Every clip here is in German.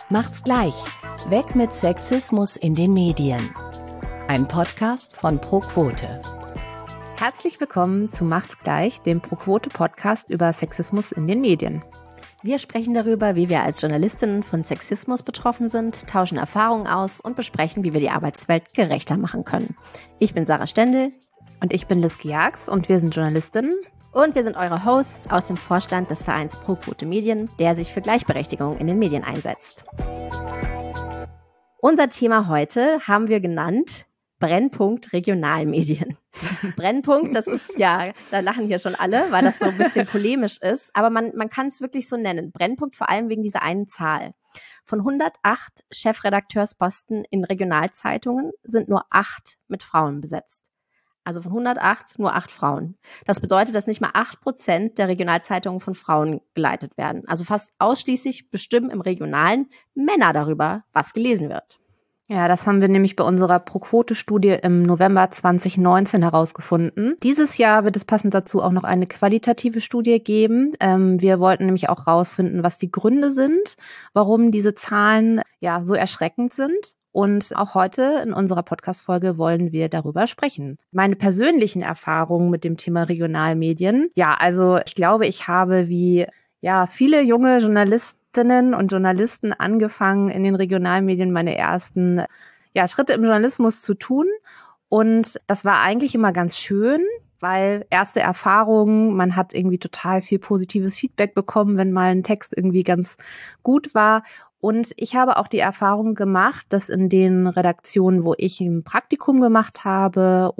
Macht's gleich. Weg mit Sexismus in den Medien. Ein Podcast von ProQuote. Herzlich willkommen zu Macht's gleich, dem ProQuote-Podcast über Sexismus in den Medien. Wir sprechen darüber, wie wir als Journalistinnen von Sexismus betroffen sind, tauschen Erfahrungen aus und besprechen, wie wir die Arbeitswelt gerechter machen können. Ich bin Sarah Stendel. Und ich bin Liz Giax und wir sind Journalistinnen. Und wir sind eure Hosts aus dem Vorstand des Vereins ProQuote Medien, der sich für Gleichberechtigung in den Medien einsetzt. Unser Thema heute haben wir genannt Brennpunkt Regionalmedien. Brennpunkt, das ist ja, da lachen hier schon alle, weil das so ein bisschen polemisch ist, aber man kann es wirklich so nennen. Brennpunkt vor allem wegen dieser einen Zahl. Von 108 Chefredakteursposten in Regionalzeitungen sind nur 8 mit Frauen besetzt. Also von 108 nur 8 Frauen. Das bedeutet, dass nicht mal 8% der Regionalzeitungen von Frauen geleitet werden. Also fast ausschließlich bestimmen im Regionalen Männer darüber, was gelesen wird. Ja, das haben wir nämlich bei unserer ProQuote-Studie im November 2019 herausgefunden. Dieses Jahr wird es passend dazu auch noch eine qualitative Studie geben. Wir wollten nämlich auch rausfinden, was die Gründe sind, warum diese Zahlen ja so erschreckend sind. Und auch heute in unserer Podcast-Folge wollen wir darüber sprechen. Meine persönlichen Erfahrungen mit dem Thema Regionalmedien. Ja, also ich glaube, ich habe wie viele junge Journalistinnen und Journalisten angefangen, in den Regionalmedien meine ersten Schritte im Journalismus zu tun. Und das war eigentlich immer ganz schön, weil erste Erfahrungen, man hat irgendwie total viel positives Feedback bekommen, wenn mal ein Text irgendwie ganz gut war. Und ich habe auch die Erfahrung gemacht, dass in den Redaktionen, wo ich ein Praktikum gemacht habe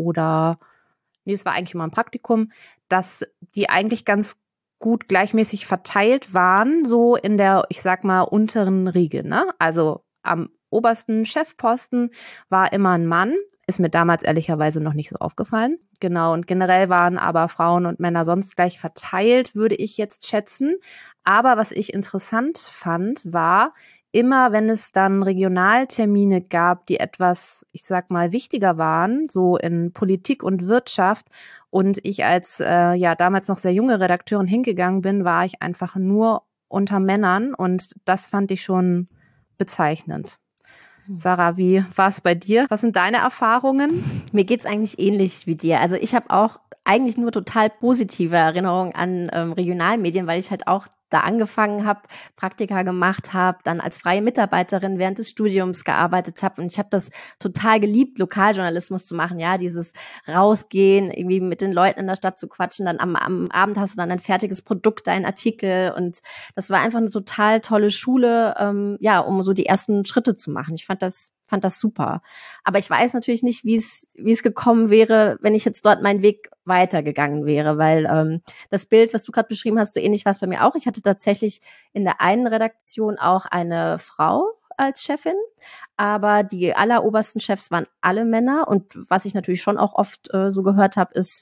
es war eigentlich immer ein Praktikum, dass die eigentlich ganz gut gleichmäßig verteilt waren, so in der, ich sag mal, unteren Riege, ne? Also am obersten Chefposten war immer ein Mann. Ist mir damals ehrlicherweise noch nicht so aufgefallen. Genau, und generell waren aber Frauen und Männer sonst gleich verteilt, würde ich jetzt schätzen. Aber was ich interessant fand, war, immer wenn es dann Regionaltermine gab, die etwas, ich sag mal, wichtiger waren, so in Politik und Wirtschaft, und ich als damals noch sehr junge Redakteurin hingegangen bin, war ich einfach nur unter Männern, und das fand ich schon bezeichnend. Sarah, wie war es bei dir? Was sind deine Erfahrungen? Mir geht's eigentlich ähnlich wie dir. Also ich habe auch eigentlich nur total positive Erinnerungen an Regionalmedien, weil ich halt auch da angefangen habe, Praktika gemacht habe, dann als freie Mitarbeiterin während des Studiums gearbeitet habe, und ich habe das total geliebt, Lokaljournalismus zu machen, ja, dieses Rausgehen, irgendwie mit den Leuten in der Stadt zu quatschen, dann am Abend hast du dann ein fertiges Produkt, deinen Artikel, und das war einfach eine total tolle Schule, um so die ersten Schritte zu machen. Ich fand das super. Aber ich weiß natürlich nicht, wie es gekommen wäre, wenn ich jetzt dort meinen Weg weitergegangen wäre, weil das Bild, was du gerade beschrieben hast, so ähnlich war es bei mir auch. Ich hatte tatsächlich in der einen Redaktion auch eine Frau als Chefin, aber die allerobersten Chefs waren alle Männer, und was ich natürlich schon auch oft so gehört habe, ist,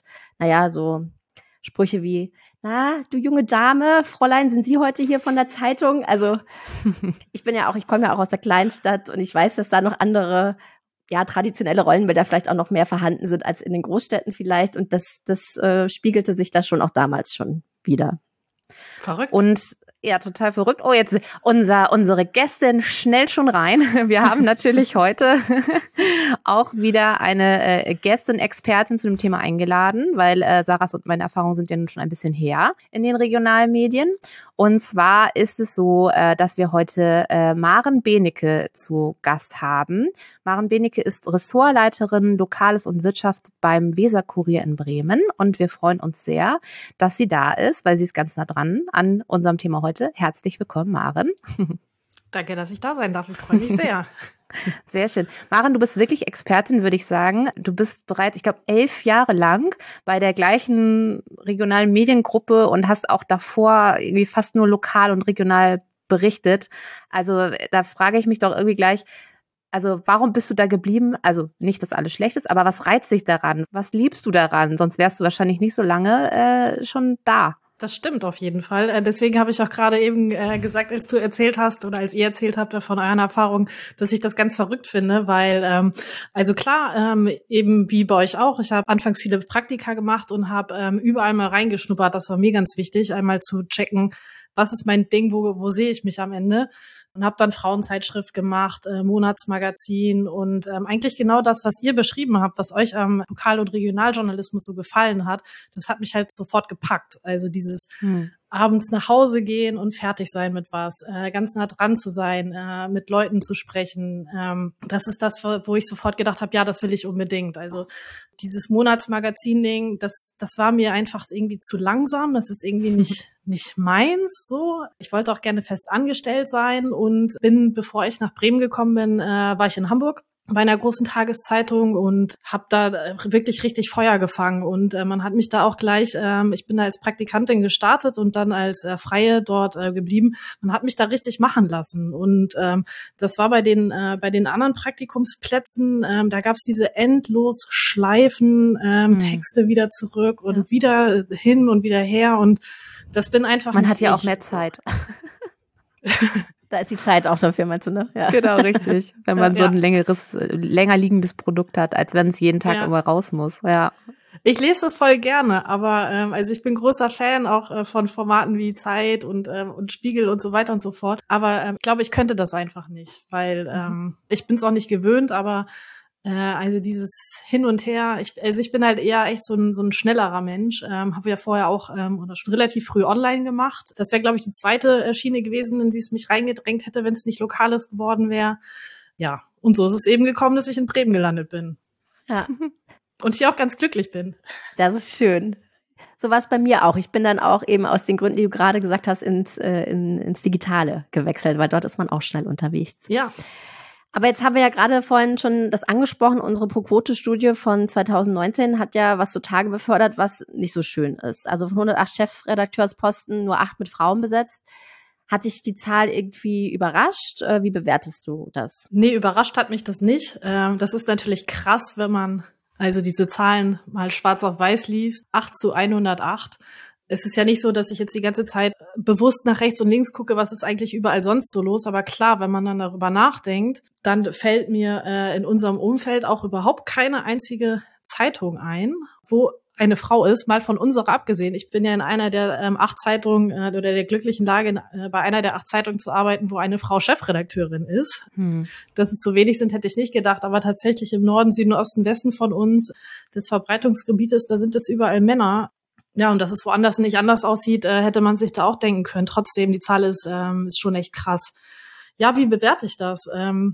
so Sprüche wie: Na, du junge Dame, Fräulein, sind Sie heute hier von der Zeitung? Also ich komme ja auch aus der Kleinstadt, und ich weiß, dass da noch andere, traditionelle Rollenbilder vielleicht auch noch mehr vorhanden sind als in den Großstädten vielleicht, und das spiegelte sich da schon auch damals schon wieder. Verrückt. Und ja, total verrückt. Oh, jetzt unsere Gästin schnell schon rein. Wir haben natürlich heute auch wieder eine Gästin, Expertin zu dem Thema eingeladen, weil Sarahs und meine Erfahrungen sind ja nun schon ein bisschen her in den Regionalmedien. Und zwar ist es so, dass wir heute Maren Benecke zu Gast haben. Maren Benecke ist Ressortleiterin Lokales und Wirtschaft beim Weser-Kurier in Bremen, und wir freuen uns sehr, dass sie da ist, weil sie ist ganz nah dran an unserem Thema heute. Herzlich willkommen, Maren. Danke, dass ich da sein darf. Ich freue mich sehr. Sehr schön. Maren, du bist wirklich Expertin, würde ich sagen. Du bist bereits, ich glaube, 11 Jahre lang bei der gleichen regionalen Mediengruppe und hast auch davor irgendwie fast nur lokal und regional berichtet. Also da frage ich mich doch irgendwie gleich, also warum bist du da geblieben? Also nicht, dass alles schlecht ist, aber was reizt dich daran? Was liebst du daran? Sonst wärst du wahrscheinlich nicht so lange schon da. Das stimmt auf jeden Fall. Deswegen habe ich auch gerade eben gesagt, als du erzählt hast oder als ihr erzählt habt von euren Erfahrungen, dass ich das ganz verrückt finde, weil eben wie bei euch auch, ich habe anfangs viele Praktika gemacht und habe überall mal reingeschnuppert. Das war mir ganz wichtig, einmal zu checken, was ist mein Ding, wo sehe ich mich am Ende. und habe dann Frauenzeitschrift gemacht, Monatsmagazin und eigentlich genau das, was ihr beschrieben habt, was euch am Lokal- und Regionaljournalismus so gefallen hat, das hat mich halt sofort gepackt. Also dieses abends nach Hause gehen und fertig sein mit was, ganz nah dran zu sein, mit Leuten zu sprechen. Das ist das, wo ich sofort gedacht habe, ja, das will ich unbedingt. Also dieses Monatsmagazin-Ding, das war mir einfach irgendwie zu langsam. Das ist irgendwie nicht meins so. Ich wollte auch gerne fest angestellt sein und bevor ich nach Bremen gekommen bin, war ich in Hamburg bei einer großen Tageszeitung und habe da wirklich richtig Feuer gefangen und man hat mich da auch gleich, ich bin da als Praktikantin gestartet und dann als Freie dort geblieben. Man hat mich da richtig machen lassen und das war bei den anderen Praktikumsplätzen, da gab's diese endlos Schleifen, Texte wieder zurück und wieder hin und wieder her und das bin einfach Man nicht hat ja ich. auch mehr Zeit. Da ist die Zeit auch dafür, meinst du, ne? Ja. Genau, richtig. Wenn man so ein länger liegendes Produkt hat, als wenn es jeden Tag immer raus muss. Ja. Ich lese das voll gerne, aber also ich bin großer Fan auch von Formaten wie Zeit und Spiegel und so weiter und so fort. Aber ich glaube, ich könnte das einfach nicht, weil ich bin es auch nicht gewöhnt, aber also dieses Hin und Her, ich bin halt eher echt so ein schnellerer Mensch, habe ja vorher auch oder schon relativ früh online gemacht. Das wäre, glaube ich, die zweite Schiene gewesen, in die es mich reingedrängt hätte, wenn es nicht Lokales geworden wäre. Ja, und so ist es eben gekommen, dass ich in Bremen gelandet bin. Ja. Und hier auch ganz glücklich bin. Das ist schön. So war es bei mir auch. Ich bin dann auch eben aus den Gründen, die du gerade gesagt hast, ins Digitale gewechselt, weil dort ist man auch schnell unterwegs. Ja. Aber jetzt haben wir ja gerade vorhin schon das angesprochen, unsere Pro-Quote-Studie von 2019 hat ja was zutage befördert, was nicht so schön ist. Also von 108 Chefredakteursposten nur 8 mit Frauen besetzt. Hat dich die Zahl irgendwie überrascht? Wie bewertest du das? Nee, überrascht hat mich das nicht. Das ist natürlich krass, wenn man also diese Zahlen mal schwarz auf weiß liest. 8:108. Es ist ja nicht so, dass ich jetzt die ganze Zeit bewusst nach rechts und links gucke, was ist eigentlich überall sonst so los. Aber klar, wenn man dann darüber nachdenkt, dann fällt mir in unserem Umfeld auch überhaupt keine einzige Zeitung ein, wo eine Frau ist, mal von unserer abgesehen. Ich bin ja in einer der 8 Zeitungen oder der glücklichen Lage, bei einer der 8 Zeitungen zu arbeiten, wo eine Frau Chefredakteurin ist. Dass es so wenig sind, hätte ich nicht gedacht. Aber tatsächlich im Norden, Süden, Osten, Westen von uns, des Verbreitungsgebietes, da sind es überall Männer. Ja, und dass es woanders nicht anders aussieht, hätte man sich da auch denken können. Trotzdem, die Zahl ist schon echt krass. Ja, wie bewerte ich das?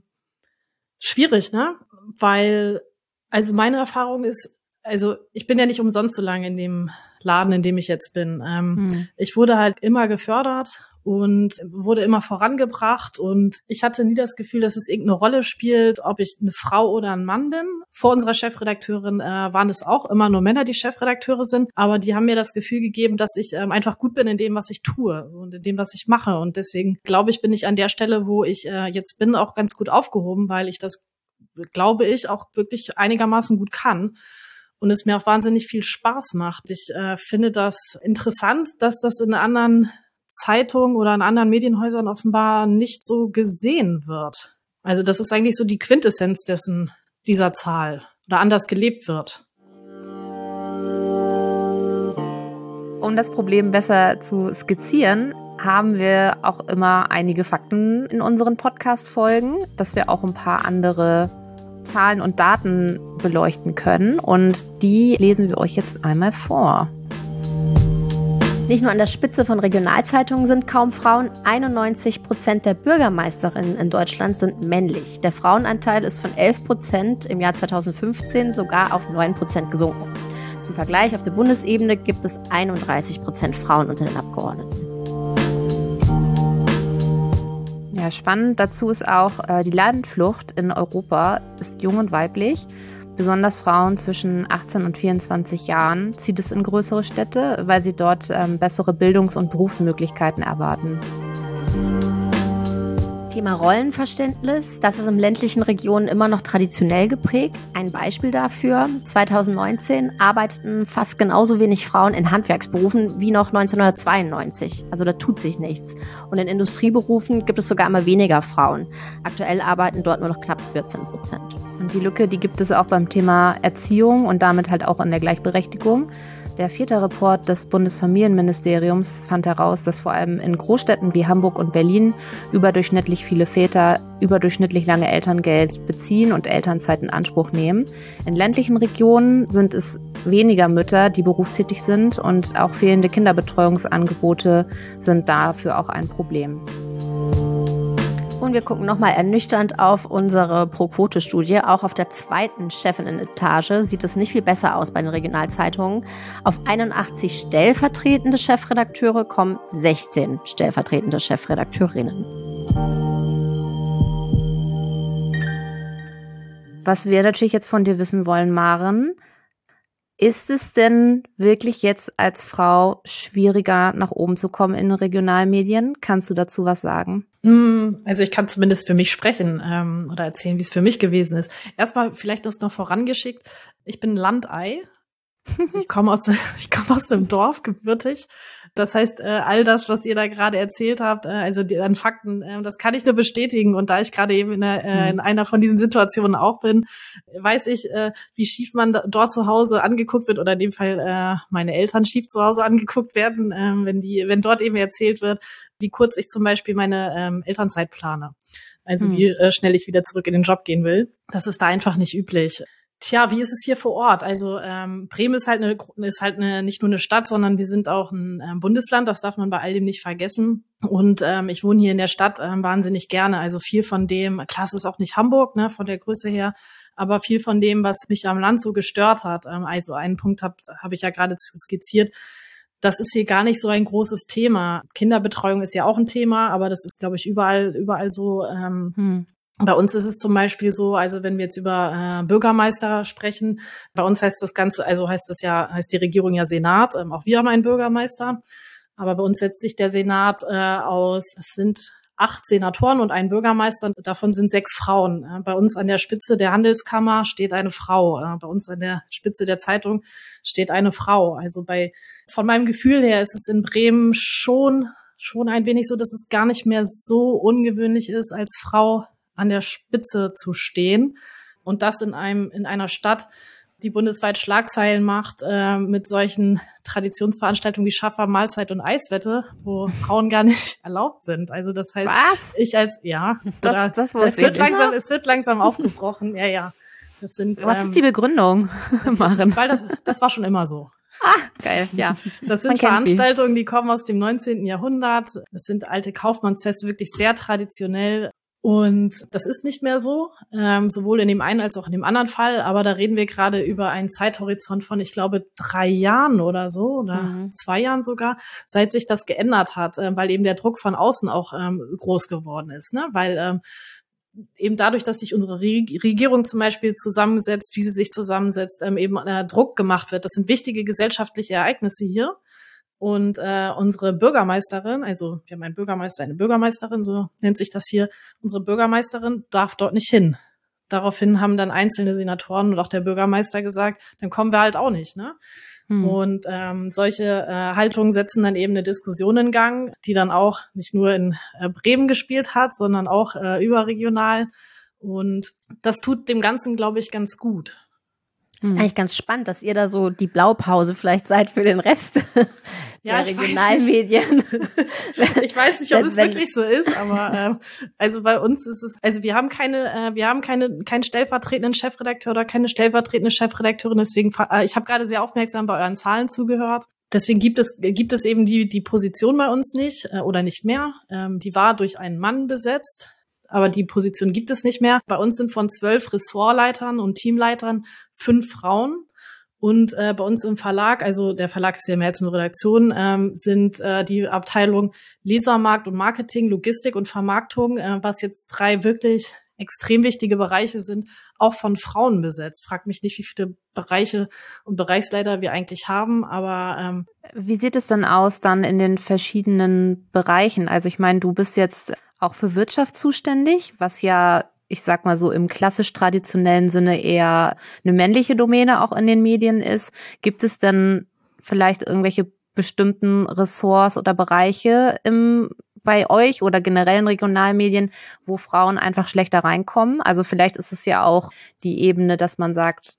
Schwierig, ne? Weil, also meine Erfahrung ist, also ich bin ja nicht umsonst so lange in dem Laden, in dem ich jetzt bin. Ich wurde halt immer gefördert und wurde immer vorangebracht und ich hatte nie das Gefühl, dass es irgendeine Rolle spielt, ob ich eine Frau oder ein Mann bin. Vor unserer Chefredakteurin waren es auch immer nur Männer, die Chefredakteure sind, aber die haben mir das Gefühl gegeben, dass ich einfach gut bin in dem, was ich tue, so und in dem, was ich mache und deswegen glaube ich, bin ich an der Stelle, wo ich jetzt bin, auch ganz gut aufgehoben, weil ich das, glaube ich, auch wirklich einigermaßen gut kann. Und es mir auch wahnsinnig viel Spaß macht. Ich finde das interessant, dass das in anderen Zeitungen oder in anderen Medienhäusern offenbar nicht so gesehen wird. Also das ist eigentlich so die Quintessenz dieser Zahl oder anders gelebt wird. Um das Problem besser zu skizzieren, haben wir auch immer einige Fakten in unseren Podcast-Folgen, dass wir auch ein paar andere Zahlen und Daten beleuchten können und die lesen wir euch jetzt einmal vor. Nicht nur an der Spitze von Regionalzeitungen sind kaum Frauen, 91% der Bürgermeisterinnen in Deutschland sind männlich. Der Frauenanteil ist von 11% im Jahr 2015 sogar auf 9% gesunken. Zum Vergleich, auf der Bundesebene gibt es 31% Frauen unter den Abgeordneten. Ja, spannend dazu ist auch, die Landflucht in Europa ist jung und weiblich. Besonders Frauen zwischen 18 und 24 Jahren zieht es in größere Städte, weil sie dort bessere Bildungs- und Berufsmöglichkeiten erwarten. Thema Rollenverständnis, das ist in ländlichen Regionen immer noch traditionell geprägt. Ein Beispiel dafür, 2019 arbeiteten fast genauso wenig Frauen in Handwerksberufen wie noch 1992. Also da tut sich nichts. Und in Industrieberufen gibt es sogar immer weniger Frauen. Aktuell arbeiten dort nur noch knapp 14%. Und die Lücke, die gibt es auch beim Thema Erziehung und damit halt auch in der Gleichberechtigung. Der 4. Report des Bundesfamilienministeriums fand heraus, dass vor allem in Großstädten wie Hamburg und Berlin überdurchschnittlich viele Väter überdurchschnittlich lange Elterngeld beziehen und Elternzeit in Anspruch nehmen. In ländlichen Regionen sind es weniger Mütter, die berufstätig sind, und auch fehlende Kinderbetreuungsangebote sind dafür auch ein Problem. Und wir gucken nochmal ernüchternd auf unsere Pro-Quote-Studie. Auch auf der 2. Chefinnen-Etage sieht es nicht viel besser aus bei den Regionalzeitungen. Auf 81 stellvertretende Chefredakteure kommen 16 stellvertretende Chefredakteurinnen. Was wir natürlich jetzt von dir wissen wollen, Maren, ist es denn wirklich jetzt als Frau schwieriger, nach oben zu kommen in den Regionalmedien? Kannst du dazu was sagen? Also ich kann zumindest für mich sprechen oder erzählen, wie es für mich gewesen ist. Erstmal vielleicht das noch vorangeschickt. Ich bin Landei. Also ich komme aus dem Dorf, gebürtig. Das heißt, all das, was ihr da gerade erzählt habt, also an Fakten, das kann ich nur bestätigen. Und da ich gerade eben in einer von diesen Situationen auch bin, weiß ich, wie schief man dort zu Hause angeguckt wird, oder in dem Fall meine Eltern schief zu Hause angeguckt werden, wenn dort eben erzählt wird, wie kurz ich zum Beispiel meine Elternzeit plane. Also wie schnell ich wieder zurück in den Job gehen will. Das ist da einfach nicht üblich. Tja, wie ist es hier vor Ort? Also Bremen ist halt nicht nur eine Stadt, sondern wir sind auch ein Bundesland. Das darf man bei all dem nicht vergessen. Und ich wohne hier in der Stadt wahnsinnig gerne. Also viel von dem, klar, es ist auch nicht Hamburg, ne, von der Größe her, aber viel von dem, was mich am Land so gestört hat. Also einen Punkt hab ich ja gerade skizziert. Das ist hier gar nicht so ein großes Thema. Kinderbetreuung ist ja auch ein Thema, aber das ist, glaube ich, überall so. Bei uns ist es zum Beispiel so, also wenn wir jetzt über Bürgermeister sprechen, bei uns heißt das Ganze, also heißt die Regierung ja Senat, auch wir haben einen Bürgermeister, aber bei uns setzt sich der Senat aus, es sind 8 Senatoren und ein Bürgermeister, davon sind 6 Frauen. Bei uns an der Spitze der Handelskammer steht eine Frau, bei uns an der Spitze der Zeitung steht eine Frau. Also von meinem Gefühl her ist es in Bremen schon ein wenig so, dass es gar nicht mehr so ungewöhnlich ist, als Frau an der Spitze zu stehen, und das in einer Stadt, die bundesweit Schlagzeilen macht mit solchen Traditionsveranstaltungen wie Schaffer, Mahlzeit und Eiswette, wo Frauen gar nicht erlaubt sind. Also das heißt, Was? Es wird langsam aufgebrochen. Ja. Das sind. Was ist die Begründung, Maren? Weil das war schon immer so. Geil, ja. Das sind Veranstaltungen, die kommen aus dem 19. Jahrhundert. Das sind alte Kaufmannsfeste, wirklich sehr traditionell. Und das ist nicht mehr so, sowohl in dem einen als auch in dem anderen Fall. Aber da reden wir gerade über einen Zeithorizont von, ich glaube, 3 Jahren oder so, oder 2 Jahren sogar, seit sich das geändert hat, weil eben der Druck von außen auch groß geworden ist, ne? Weil eben dadurch, dass sich unsere Regierung zum Beispiel zusammensetzt, wie sie sich zusammensetzt, eben Druck gemacht wird. Das sind wichtige gesellschaftliche Ereignisse hier. Und unsere Bürgermeisterin, also wir haben einen Bürgermeister, eine Bürgermeisterin, so nennt sich das hier, unsere Bürgermeisterin darf dort nicht hin. Daraufhin haben dann einzelne Senatoren und auch der Bürgermeister gesagt, dann kommen wir halt auch nicht, ne? Und solche Haltungen setzen dann eben eine Diskussion in Gang, die dann auch nicht nur in Bremen gespielt hat, sondern auch überregional. Und das tut dem Ganzen, glaube ich, ganz gut. Das ist eigentlich ganz spannend, dass ihr da so die Blaupause vielleicht seid für den Rest der Regionalmedien. Ich weiß nicht, ob es wirklich so ist, aber also bei uns ist es, also wir haben keinen stellvertretenden Chefredakteur oder keine stellvertretende Chefredakteurin, deswegen, ich habe gerade sehr aufmerksam bei euren Zahlen zugehört. Deswegen gibt es eben die Position bei uns nicht oder nicht mehr. Die war durch einen Mann besetzt. Aber die Position gibt es nicht mehr. Bei uns sind von 12 Ressortleitern und Teamleitern 5 Frauen. Und bei uns im Verlag, also der Verlag ist ja mehr als eine Redaktion, sind die Abteilung Lesermarkt und Marketing, Logistik und Vermarktung, was jetzt 3 wirklich extrem wichtige Bereiche sind, auch von Frauen besetzt. Frag mich nicht, wie viele Bereiche und Bereichsleiter wir eigentlich haben, aber wie sieht es denn aus dann in den verschiedenen Bereichen? Also ich meine, du bist jetzt auch für Wirtschaft zuständig, was ja, ich sag mal so im klassisch-traditionellen Sinne eher eine männliche Domäne auch in den Medien ist. Gibt es denn vielleicht irgendwelche bestimmten Ressorts oder Bereiche bei euch oder generell in Regionalmedien, wo Frauen einfach schlechter reinkommen? Also vielleicht ist es ja auch die Ebene, dass man sagt,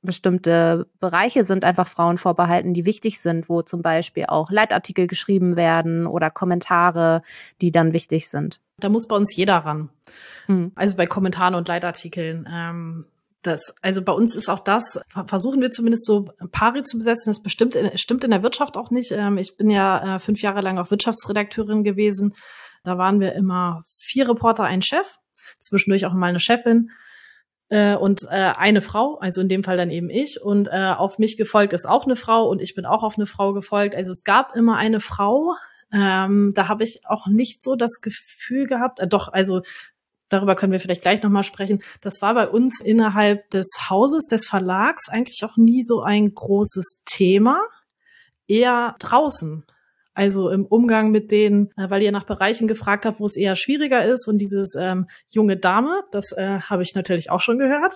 bestimmte Bereiche sind einfach Frauen vorbehalten, die wichtig sind, wo zum Beispiel auch Leitartikel geschrieben werden oder Kommentare, die dann wichtig sind. Da muss bei uns jeder ran. Also bei Kommentaren und Leitartikeln. Also bei uns ist auch das, versuchen wir zumindest so pari zu besetzen. Das stimmt in der Wirtschaft auch nicht. Ich bin ja 5 Jahre lang auch Wirtschaftsredakteurin gewesen. Da waren wir immer 4 Reporter, ein Chef, zwischendurch auch mal eine Chefin und eine Frau, also in dem Fall dann eben ich. Und auf mich gefolgt ist auch eine Frau und ich bin auch auf eine Frau gefolgt. Also es gab immer eine Frau. Da habe ich auch nicht so das Gefühl gehabt, darüber können wir vielleicht gleich nochmal sprechen. Das war bei uns innerhalb des Hauses, des Verlags eigentlich auch nie so ein großes Thema. Eher draußen. Also im Umgang mit denen, weil ihr nach Bereichen gefragt habt, wo es eher schwieriger ist. Und dieses junge Dame, das habe ich natürlich auch schon gehört.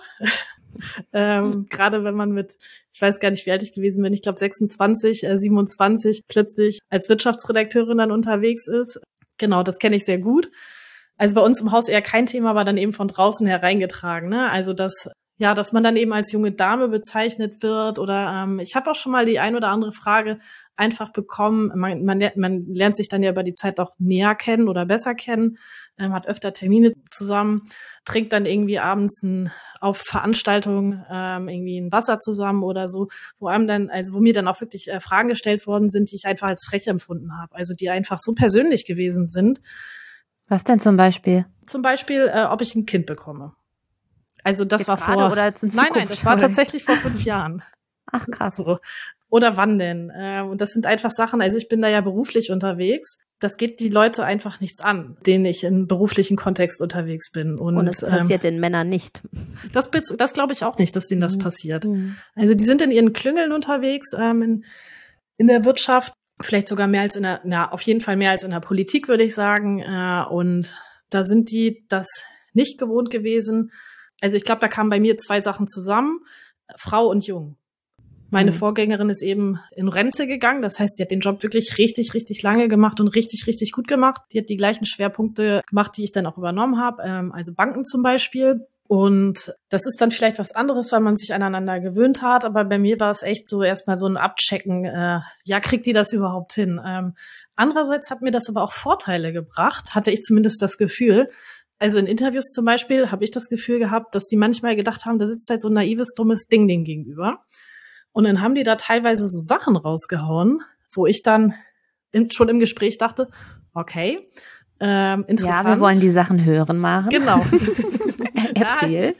Gerade wenn man ich weiß gar nicht, wie alt ich gewesen bin, ich glaube 26, 27, plötzlich als Wirtschaftsredakteurin dann unterwegs ist. Genau, das kenne ich sehr gut. Also bei uns im Haus eher kein Thema, war dann eben von draußen hereingetragen, ne? Also dass man dann eben als junge Dame bezeichnet wird oder ich habe auch schon mal die ein oder andere Frage einfach bekommen. Man lernt sich dann ja über die Zeit auch näher kennen oder besser kennen, hat öfter Termine zusammen, trinkt dann irgendwie abends auf Veranstaltungen irgendwie ein Wasser zusammen oder so, wo mir dann auch wirklich Fragen gestellt worden sind, die ich einfach als frech empfunden habe, also die einfach so persönlich gewesen sind. Was denn zum Beispiel? Zum Beispiel, ob ich ein Kind bekomme. Also das Jetzt war gerade oder Nein, das war tatsächlich vor 5 Jahren. Ach krass. So. Oder wann denn? Und das sind einfach Sachen, also ich bin da ja beruflich unterwegs. Das geht die Leute einfach nichts an, denen ich im beruflichen Kontext unterwegs bin. Und es passiert den Männern nicht. Das glaube ich auch nicht, dass denen das passiert. Also die sind in ihren Klüngeln unterwegs, in der Wirtschaft. Vielleicht sogar mehr als auf jeden Fall mehr als in der Politik, würde ich sagen. Und da sind die das nicht gewohnt gewesen. Also ich glaube, da kamen bei mir 2 Sachen zusammen. Frau und Jung. Meine Vorgängerin ist eben in Rente gegangen. Das heißt, die hat den Job wirklich richtig, richtig lange gemacht und richtig, richtig gut gemacht. Die hat die gleichen Schwerpunkte gemacht, die ich dann auch übernommen habe. Also Banken zum Beispiel. Und das ist dann vielleicht was anderes, weil man sich aneinander gewöhnt hat. Aber bei mir war es echt so erstmal so ein Abchecken. Kriegt die das überhaupt hin? Andererseits hat mir das aber auch Vorteile gebracht, hatte ich zumindest das Gefühl. Also in Interviews zum Beispiel habe ich das Gefühl gehabt, dass die manchmal gedacht haben, da sitzt halt so ein naives, dummes Ding denen gegenüber. Und dann haben die da teilweise so Sachen rausgehauen, wo ich dann schon im Gespräch dachte, okay, interessant. Ja, wir wollen die Sachen hören, Maren. Genau. Erzähl.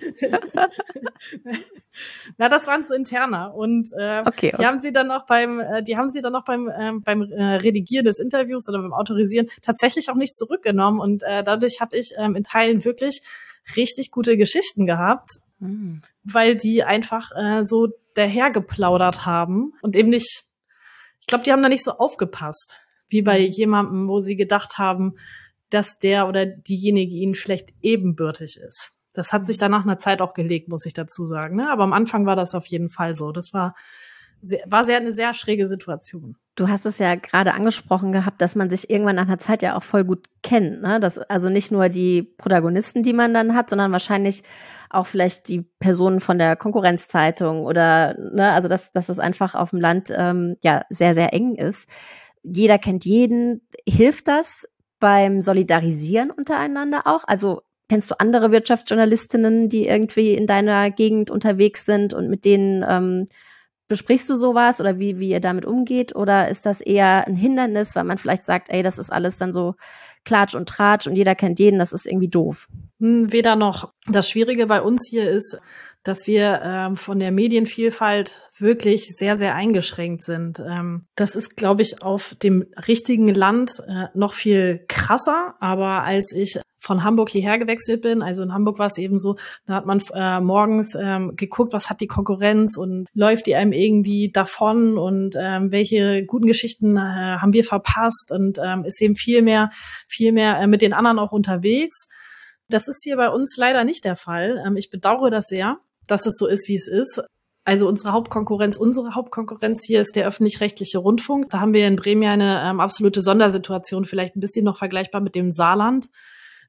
Na, das waren so interner und okay. Die haben sie dann noch beim Redigieren des Interviews oder beim Autorisieren tatsächlich auch nicht zurückgenommen und dadurch habe ich in Teilen wirklich richtig gute Geschichten gehabt, weil die einfach so dahergeplaudert haben und eben nicht, ich glaube, die haben da nicht so aufgepasst, wie bei jemandem, wo sie gedacht haben, dass der oder diejenige ihnen vielleicht ebenbürtig ist. Das hat sich dann nach einer Zeit auch gelegt, muss ich dazu sagen. Ne? Aber am Anfang war das auf jeden Fall so. Das war eine sehr schräge Situation. Du hast es ja gerade angesprochen gehabt, dass man sich irgendwann nach einer Zeit ja auch voll gut kennt. Ne? Das, also nicht nur die Protagonisten, die man dann hat, sondern wahrscheinlich auch vielleicht die Personen von der Konkurrenzzeitung oder, ne, also dass es einfach auf dem Land sehr, sehr eng ist. Jeder kennt jeden. Hilft das beim Solidarisieren untereinander auch? Also kennst du andere Wirtschaftsjournalistinnen, die irgendwie in deiner Gegend unterwegs sind und mit denen besprichst du sowas oder wie ihr damit umgeht? Oder ist das eher ein Hindernis, weil man vielleicht sagt, ey, das ist alles dann so Klatsch und Tratsch und jeder kennt jeden, das ist irgendwie doof? Weder noch. Das Schwierige bei uns hier ist, dass wir von der Medienvielfalt wirklich sehr, sehr eingeschränkt sind. Das ist, glaube ich, auf dem richtigen Land noch viel krasser. Aber als ich von Hamburg hierher gewechselt bin, also in Hamburg war es eben so, da hat man morgens geguckt, was hat die Konkurrenz und läuft die einem irgendwie davon und welche guten Geschichten haben wir verpasst und ist eben viel mehr mit den anderen auch unterwegs. Das ist hier bei uns leider nicht der Fall. Ich bedauere das sehr, dass es so ist, wie es ist. Also unsere Hauptkonkurrenz hier ist der öffentlich-rechtliche Rundfunk. Da haben wir in Bremen ja eine absolute Sondersituation, vielleicht ein bisschen noch vergleichbar mit dem Saarland.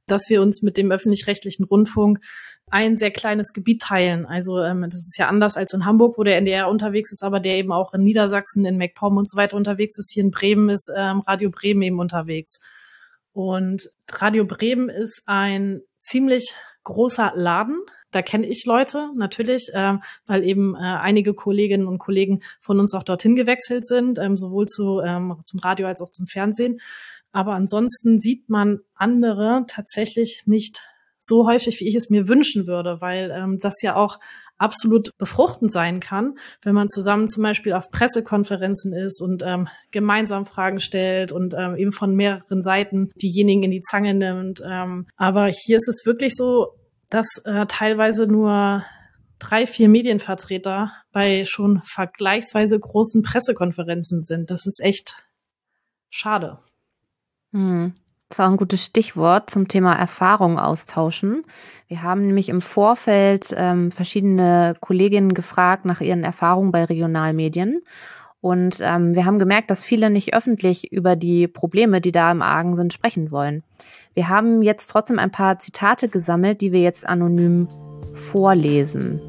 dass wir uns mit dem öffentlich-rechtlichen Rundfunk ein sehr kleines Gebiet teilen. Also das ist ja anders als in Hamburg, wo der NDR unterwegs ist, aber der eben auch in Niedersachsen, in MacPom und so weiter unterwegs ist. Hier in Bremen ist Radio Bremen eben unterwegs. Und Radio Bremen ist ein ziemlich großer Laden. Da kenne ich Leute natürlich, weil eben einige Kolleginnen und Kollegen von uns auch dorthin gewechselt sind, sowohl zum Radio als auch zum Fernsehen. Aber ansonsten sieht man andere tatsächlich nicht so häufig, wie ich es mir wünschen würde, weil das ja auch absolut befruchtend sein kann, wenn man zusammen zum Beispiel auf Pressekonferenzen ist und gemeinsam Fragen stellt und eben von mehreren Seiten diejenigen in die Zange nimmt. Aber hier ist es wirklich so, dass teilweise nur 3, 4 Medienvertreter bei schon vergleichsweise großen Pressekonferenzen sind. Das ist echt schade. Das ist auch ein gutes Stichwort zum Thema Erfahrung austauschen. Wir haben nämlich im Vorfeld verschiedene Kolleginnen gefragt nach ihren Erfahrungen bei Regionalmedien. Und wir haben gemerkt, dass viele nicht öffentlich über die Probleme, die da im Argen sind, sprechen wollen. Wir haben jetzt trotzdem ein paar Zitate gesammelt, die wir jetzt anonym vorlesen.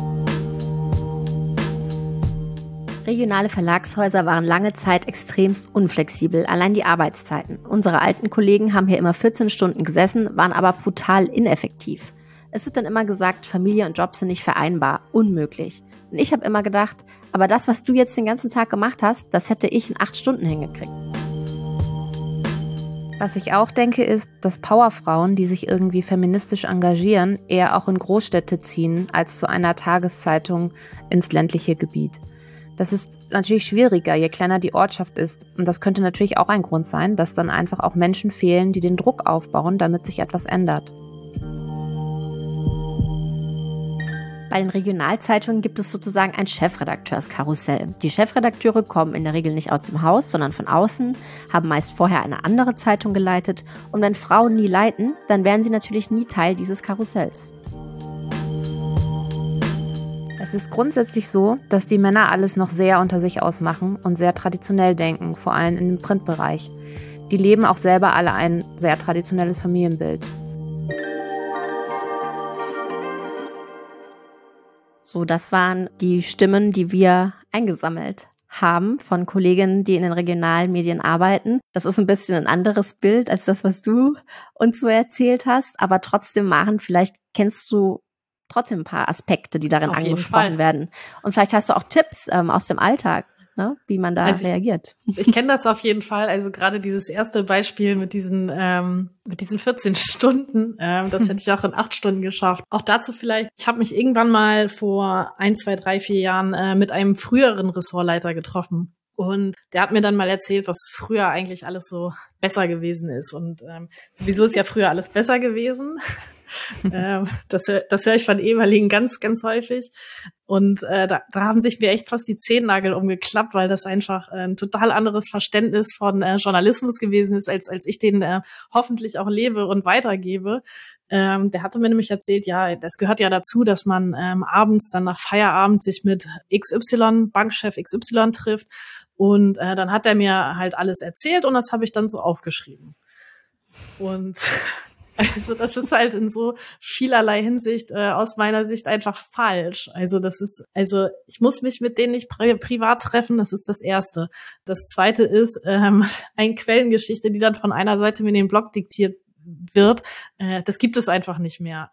Regionale Verlagshäuser waren lange Zeit extremst unflexibel, allein die Arbeitszeiten. Unsere alten Kollegen haben hier immer 14 Stunden gesessen, waren aber brutal ineffektiv. Es wird dann immer gesagt, Familie und Job sind nicht vereinbar, unmöglich. Und ich habe immer gedacht, aber das, was du jetzt den ganzen Tag gemacht hast, das hätte ich in 8 Stunden hingekriegt. Was ich auch denke, ist, dass Powerfrauen, die sich irgendwie feministisch engagieren, eher auch in Großstädte ziehen, als zu einer Tageszeitung ins ländliche Gebiet. Das ist natürlich schwieriger, je kleiner die Ortschaft ist. Und das könnte natürlich auch ein Grund sein, dass dann einfach auch Menschen fehlen, die den Druck aufbauen, damit sich etwas ändert. Bei den Regionalzeitungen gibt es sozusagen ein Chefredakteurskarussell. Die Chefredakteure kommen in der Regel nicht aus dem Haus, sondern von außen, haben meist vorher eine andere Zeitung geleitet. Und wenn Frauen nie leiten, dann wären sie natürlich nie Teil dieses Karussells. Es ist grundsätzlich so, dass die Männer alles noch sehr unter sich ausmachen und sehr traditionell denken, vor allem in dem Printbereich. Die leben auch selber alle ein sehr traditionelles Familienbild. So, das waren die Stimmen, die wir eingesammelt haben von Kolleginnen, die in den Regionalmedien arbeiten. Das ist ein bisschen ein anderes Bild als das, was du uns so erzählt hast. Aber trotzdem, Maren, vielleicht kennst du trotzdem ein paar Aspekte, die darin angesprochen werden. Und vielleicht hast du auch Tipps aus dem Alltag, ne, wie man da reagiert. Ich kenne das auf jeden Fall. Also gerade dieses erste Beispiel mit diesen 14 Stunden, das hätte ich auch in 8 Stunden geschafft. Auch dazu vielleicht, ich habe mich irgendwann mal vor 1, 2, 3, 4 Jahren mit einem früheren Ressortleiter getroffen. Und der hat mir dann mal erzählt, was früher eigentlich alles so besser gewesen ist. Und sowieso ist ja früher alles besser gewesen. Das höre ich von ehemaligen ganz, ganz häufig. Und da haben sich mir echt fast die Zehennagel umgeklappt, weil das einfach ein total anderes Verständnis von Journalismus gewesen ist, als ich den hoffentlich auch lebe und weitergebe. Der hatte mir nämlich erzählt, ja, das gehört ja dazu, dass man abends dann nach Feierabend sich mit XY, Bankchef XY trifft. Und dann hat er mir halt alles erzählt und das habe ich dann so aufgeschrieben. Und also das ist halt in so vielerlei Hinsicht aus meiner Sicht einfach falsch. Also ich muss mich mit denen nicht privat treffen, das ist das Erste. Das Zweite ist eine Quellengeschichte, die dann von einer Seite mir den Blog diktiert wird. Das gibt es einfach nicht mehr.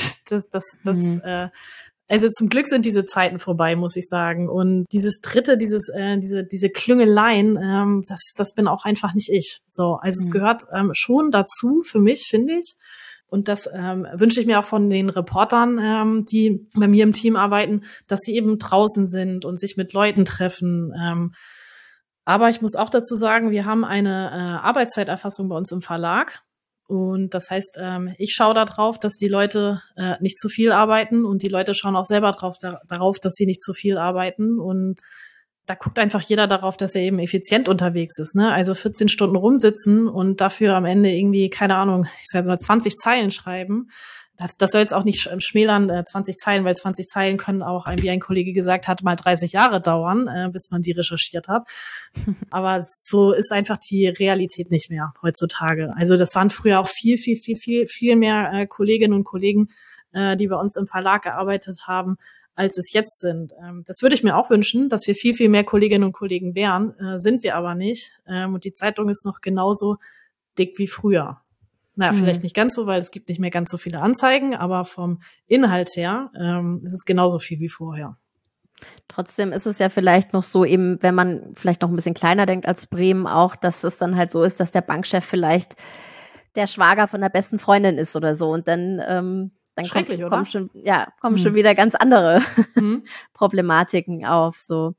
Also zum Glück sind diese Zeiten vorbei, muss ich sagen. Und dieses Dritte, diese Klüngeleien, das bin auch einfach nicht ich. So, also es gehört schon dazu für mich, finde ich. Und das wünsche ich mir auch von den Reportern, die bei mir im Team arbeiten, dass sie eben draußen sind und sich mit Leuten treffen. Aber ich muss auch dazu sagen, wir haben eine Arbeitszeiterfassung bei uns im Verlag. Und das heißt, ich schaue da drauf, dass die Leute nicht zu viel arbeiten und die Leute schauen auch selber darauf, dass sie nicht zu viel arbeiten. Und da guckt einfach jeder darauf, dass er eben effizient unterwegs ist, ne? Also 14 Stunden rumsitzen und dafür am Ende irgendwie, keine Ahnung, ich sage mal 20 Zeilen schreiben. das soll jetzt auch nicht schmälern, 20 Zeilen, weil 20 Zeilen können auch, wie ein Kollege gesagt hat, mal 30 Jahre dauern, bis man die recherchiert hat. Aber so ist einfach die Realität nicht mehr heutzutage. Also das waren früher auch viel mehr Kolleginnen und Kollegen, die bei uns im Verlag gearbeitet haben, als es jetzt sind. Das würde ich mir auch wünschen, dass wir viel mehr Kolleginnen und Kollegen wären, sind wir aber nicht. Und die Zeitung ist noch genauso dick wie früher. Naja, vielleicht nicht ganz so, weil es gibt nicht mehr ganz so viele Anzeigen, aber vom Inhalt her ist es genauso viel wie vorher. Trotzdem ist es ja vielleicht noch so, eben, wenn man vielleicht noch ein bisschen kleiner denkt als Bremen auch, dass es dann halt so ist, dass der Bankchef vielleicht der Schwager von der besten Freundin ist oder so. Und dann kommen schon wieder ganz andere Problematiken auf. So.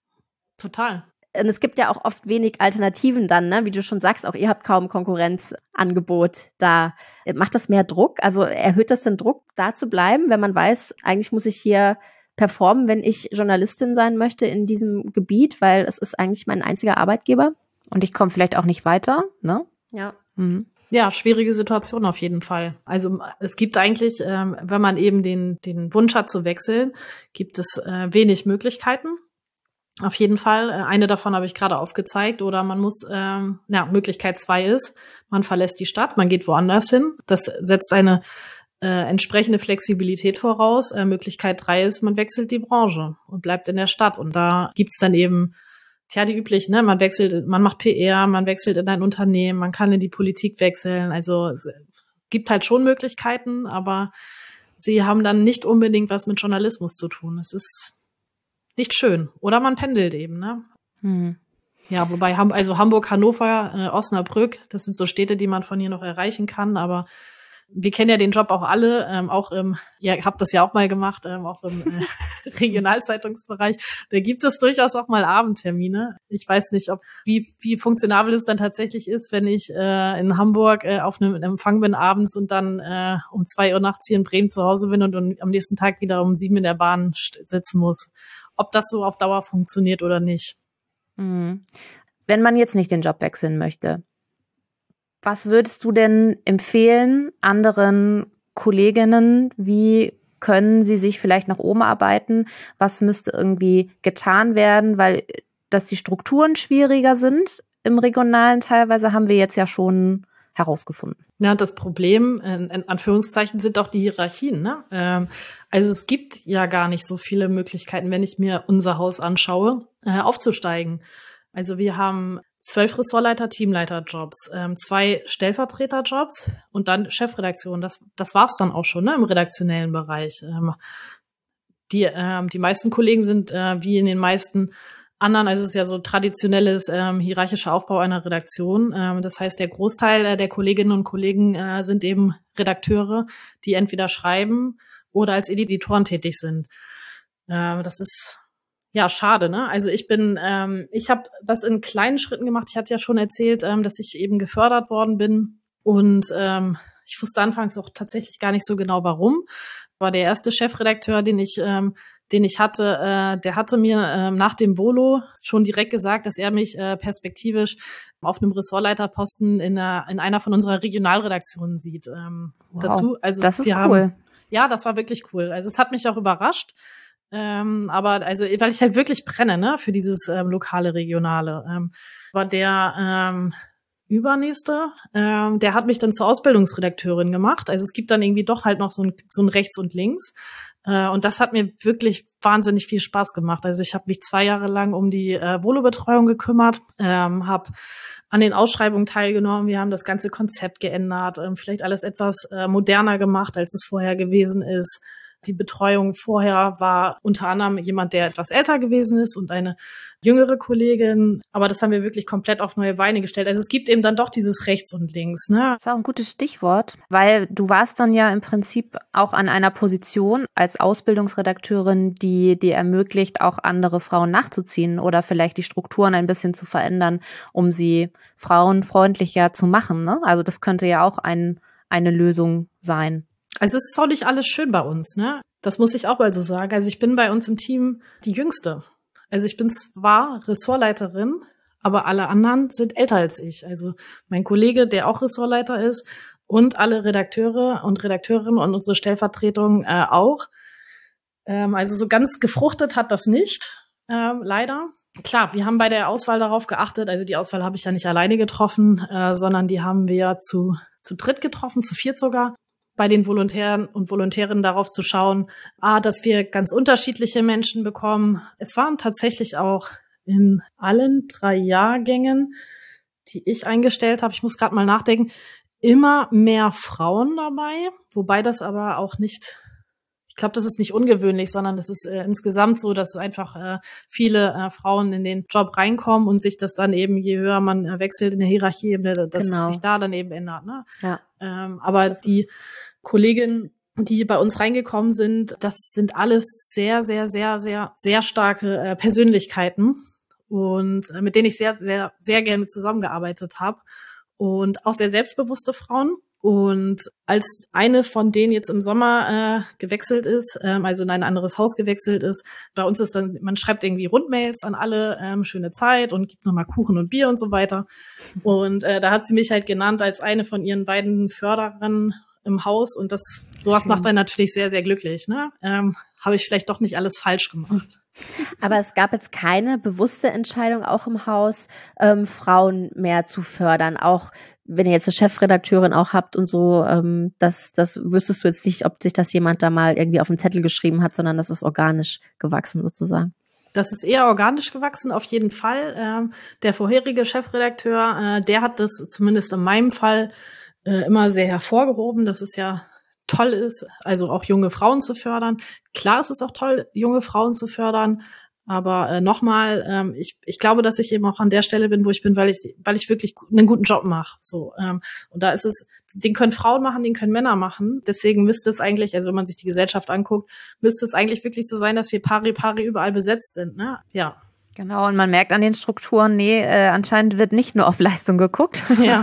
Total. Und es gibt ja auch oft wenig Alternativen dann, ne? Wie du schon sagst, auch ihr habt kaum Konkurrenzangebot da. Macht das mehr Druck? Also erhöht das den Druck, da zu bleiben, wenn man weiß, eigentlich muss ich hier performen, wenn ich Journalistin sein möchte in diesem Gebiet, weil es ist eigentlich mein einziger Arbeitgeber? Und ich komme vielleicht auch nicht weiter, ne? Ja. Ja, schwierige Situation auf jeden Fall. Also es gibt eigentlich, wenn man eben den Wunsch hat zu wechseln, gibt es wenig Möglichkeiten. Auf jeden Fall. Eine davon habe ich gerade aufgezeigt. Oder man muss, Möglichkeit 2 ist, man verlässt die Stadt, man geht woanders hin. Das setzt eine entsprechende Flexibilität voraus. Möglichkeit 3 ist, man wechselt die Branche und bleibt in der Stadt. Und da gibt's dann eben, die üblichen, ne? Man macht PR, man wechselt in ein Unternehmen, man kann in die Politik wechseln. Also es gibt halt schon Möglichkeiten, aber sie haben dann nicht unbedingt was mit Journalismus zu tun. Es ist nicht schön. Oder man pendelt eben, ne? Ja, wobei Hamburg, Hannover, Osnabrück, das sind so Städte, die man von hier noch erreichen kann, aber wir kennen ja den Job auch alle, ihr habt das ja auch mal gemacht, auch im Regionalzeitungsbereich. Da gibt es durchaus auch mal Abendtermine. Ich weiß nicht, wie funktionabel es dann tatsächlich ist, wenn ich in Hamburg auf einem Empfang bin abends und dann um 2 Uhr nachts hier in Bremen zu Hause bin und am nächsten Tag wieder um 7 in der Bahn sitzen muss. Ob das so auf Dauer funktioniert oder nicht. Wenn man jetzt nicht den Job wechseln möchte, was würdest du denn empfehlen anderen Kolleginnen? Wie können sie sich vielleicht nach oben arbeiten? Was müsste irgendwie getan werden? Weil, dass die Strukturen schwieriger sind im Regionalen teilweise, haben wir jetzt ja schon herausgefunden. Ja, das Problem, in Anführungszeichen, sind auch die Hierarchien, ne? Also es gibt ja gar nicht so viele Möglichkeiten, wenn ich mir unser Haus anschaue, aufzusteigen. Also wir haben 12 Ressortleiter, Teamleiterjobs, 2 Stellvertreterjobs und dann Chefredaktion. Das war's dann auch schon, ne, im redaktionellen Bereich. Die meisten Kollegen sind wie in den meisten anderen, also es ist ja so traditionelles hierarchischer Aufbau einer Redaktion. Das heißt, der Großteil der Kolleginnen und Kollegen sind eben Redakteure, die entweder schreiben oder als Editoren tätig sind. Das ist ja schade, ne? Also ich habe das in kleinen Schritten gemacht. Ich hatte ja schon erzählt, dass ich eben gefördert worden bin und ich wusste anfangs auch tatsächlich gar nicht so genau, warum. Aber der erste Chefredakteur, den ich hatte, der hatte mir nach dem Volo schon direkt gesagt, dass er mich perspektivisch auf einem Ressortleiterposten in einer von unserer Regionalredaktionen sieht. Wow, dazu, also das ist cool. Ja, das war wirklich cool. Also es hat mich auch überrascht. Aber weil ich halt wirklich brenne, ne, für dieses lokale, regionale. Aber der Übernächste, der hat mich dann zur Ausbildungsredakteurin gemacht. Also es gibt dann irgendwie doch halt noch so ein Rechts und Links. Und das hat mir wirklich wahnsinnig viel Spaß gemacht. Also ich habe mich 2 Jahre lang um die Volo-Betreuung gekümmert, habe an den Ausschreibungen teilgenommen. Wir haben das ganze Konzept geändert, vielleicht alles etwas moderner gemacht, als es vorher gewesen ist. Die Betreuung vorher war unter anderem jemand, der etwas älter gewesen ist und eine jüngere Kollegin. Aber das haben wir wirklich komplett auf neue Beine gestellt. Also es gibt eben dann doch dieses Rechts und Links, ne? Das ist auch ein gutes Stichwort, weil du warst dann ja im Prinzip auch an einer Position als Ausbildungsredakteurin, die dir ermöglicht, auch andere Frauen nachzuziehen oder vielleicht die Strukturen ein bisschen zu verändern, um sie frauenfreundlicher zu machen, ne? Also das könnte ja auch eine Lösung sein. Also es ist auch nicht alles schön bei uns, ne? Das muss ich auch mal so sagen. Also ich bin bei uns im Team die Jüngste. Also ich bin zwar Ressortleiterin, aber alle anderen sind älter als ich. Also mein Kollege, der auch Ressortleiter ist, und alle Redakteure und Redakteurinnen und unsere Stellvertretung auch. Also so ganz gefruchtet hat das nicht, leider. Klar, wir haben bei der Auswahl darauf geachtet, also die Auswahl habe ich ja nicht alleine getroffen, sondern die haben wir zu dritt getroffen, zu viert sogar, bei den Volontären und Volontärinnen darauf zu schauen, dass wir ganz unterschiedliche Menschen bekommen. Es waren tatsächlich auch in allen 3 Jahrgängen, die ich eingestellt habe, ich muss gerade mal nachdenken, immer mehr Frauen dabei, wobei das aber auch nicht, ich glaube, das ist nicht ungewöhnlich, sondern es ist insgesamt so, dass einfach viele Frauen in den Job reinkommen und sich das dann eben, je höher man wechselt in der Hierarchie, dass sich da dann eben ändert. Ne? Ja. Aber die Kolleginnen, die bei uns reingekommen sind, das sind alles sehr, sehr, sehr, sehr, sehr starke Persönlichkeiten und mit denen ich sehr, sehr, sehr gerne zusammengearbeitet habe und auch sehr selbstbewusste Frauen. Und als eine von denen jetzt im Sommer gewechselt ist, also in ein anderes Haus gewechselt ist, bei uns ist dann, man schreibt irgendwie Rundmails an alle, schöne Zeit und gibt nochmal Kuchen und Bier und so weiter. Und da hat sie mich halt genannt als eine von ihren beiden Förderern im Haus und sowas macht einen natürlich sehr, sehr glücklich. Ne? Habe ich vielleicht doch nicht alles falsch gemacht. Aber es gab jetzt keine bewusste Entscheidung auch im Haus, Frauen mehr zu fördern, auch wenn ihr jetzt eine Chefredakteurin auch habt und so, das wüsstest du jetzt nicht, ob sich das jemand da mal irgendwie auf den Zettel geschrieben hat, sondern das ist organisch gewachsen sozusagen. Das ist eher organisch gewachsen, auf jeden Fall. Der vorherige Chefredakteur, der hat das zumindest in meinem Fall immer sehr hervorgehoben, dass es ja toll ist, also auch junge Frauen zu fördern. Klar, es ist auch toll, junge Frauen zu fördern, aber nochmal, ich glaube, dass ich eben auch an der Stelle bin, wo ich bin, weil ich wirklich einen guten Job mache. So, und da ist es, den können Frauen machen, den können Männer machen. Deswegen müsste es eigentlich, also wenn man sich die Gesellschaft anguckt, müsste es eigentlich wirklich so sein, dass wir pari überall besetzt sind. Ne? Ja. Genau, und man merkt an den Strukturen, anscheinend wird nicht nur auf Leistung geguckt. Ja.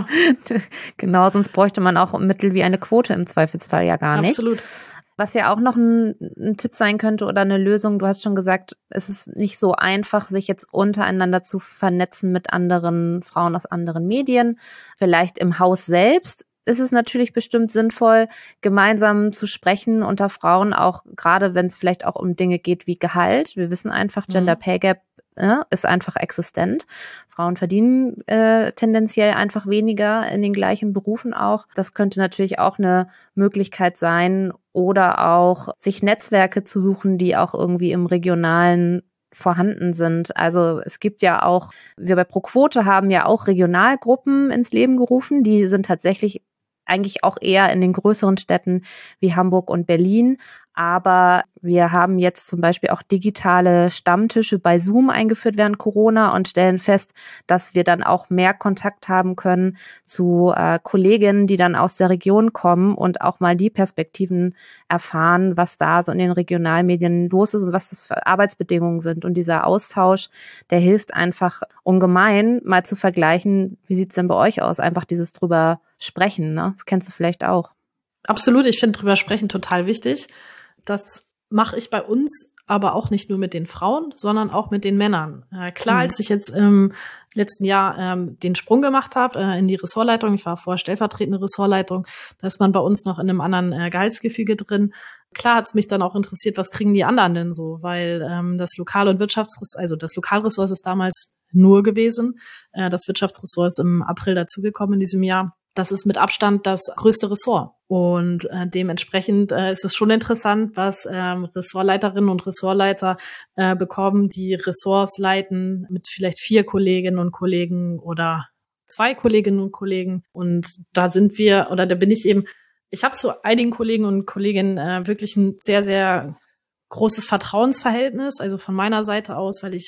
Genau, sonst bräuchte man auch Mittel wie eine Quote im Zweifelsfall ja gar nicht. Absolut. Was ja auch noch ein Tipp sein könnte oder eine Lösung, du hast schon gesagt, es ist nicht so einfach, sich jetzt untereinander zu vernetzen mit anderen Frauen aus anderen Medien. Vielleicht im Haus selbst ist es natürlich bestimmt sinnvoll, gemeinsam zu sprechen unter Frauen, auch gerade wenn es vielleicht auch um Dinge geht wie Gehalt. Wir wissen einfach, Gender Pay Gap ist einfach existent. Frauen verdienen tendenziell einfach weniger in den gleichen Berufen auch. Das könnte natürlich auch eine Möglichkeit sein oder auch sich Netzwerke zu suchen, die auch irgendwie im Regionalen vorhanden sind. Also es gibt ja auch, wir bei ProQuote haben ja auch Regionalgruppen ins Leben gerufen, die sind tatsächlich eigentlich auch eher in den größeren Städten wie Hamburg und Berlin. Aber wir haben jetzt zum Beispiel auch digitale Stammtische bei Zoom eingeführt während Corona und stellen fest, dass wir dann auch mehr Kontakt haben können zu Kolleginnen, die dann aus der Region kommen und auch mal die Perspektiven erfahren, was da so in den Regionalmedien los ist und was das für Arbeitsbedingungen sind. Und dieser Austausch, der hilft einfach ungemein, mal zu vergleichen, wie sieht's denn bei euch aus? Einfach dieses drüber sprechen, ne? Das kennst du vielleicht auch. Absolut, ich finde drüber sprechen total wichtig. Das mache ich bei uns aber auch nicht nur mit den Frauen, sondern auch mit den Männern. Klar, als ich jetzt im letzten Jahr den Sprung gemacht habe in die Ressortleitung, ich war vorher stellvertretende Ressortleitung, da ist man bei uns noch in einem anderen Gehaltsgefüge drin. Klar hat es mich dann auch interessiert, was kriegen die anderen denn so, weil das Lokal- und das Lokalressort ist damals nur gewesen. Das Wirtschaftsressort ist im April dazugekommen in diesem Jahr. Das ist mit Abstand das größte Ressort. Und dementsprechend ist es schon interessant, was Ressortleiterinnen und Ressortleiter bekommen, die Ressorts leiten mit vielleicht 4 Kolleginnen und Kollegen oder 2 Kolleginnen und Kollegen. Und da sind wir, oder da bin ich eben, ich habe zu einigen Kollegen und Kolleginnen wirklich ein sehr, sehr großes Vertrauensverhältnis, also von meiner Seite aus, weil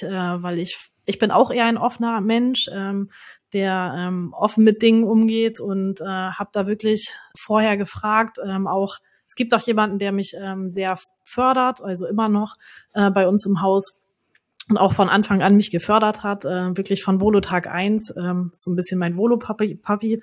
ich bin auch eher ein offener Mensch, der offen mit Dingen umgeht und habe da wirklich vorher gefragt, auch es gibt auch jemanden, der mich sehr fördert, also immer noch bei uns im Haus und auch von Anfang an mich gefördert hat, wirklich von Volotag 1, so ein bisschen mein Volo-Papi.